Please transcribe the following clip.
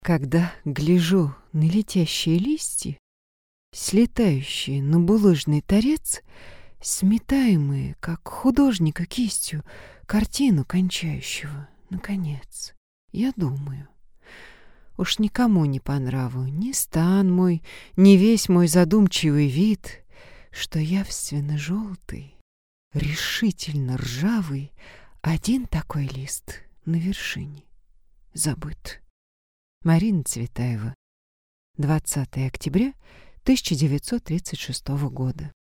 Когда гляжу на летящие листья, слетающие на булыжный торец, сметаемые, как художника кистью, картину кончающего, наконец, я думаю, уж никому не по нраву ни стан мой, ни весь мой задумчивый вид, что явственно-желтый, решительно ржавый, один такой лист на вершине забыт. Марина Цветаева. 20 октября 1936 года.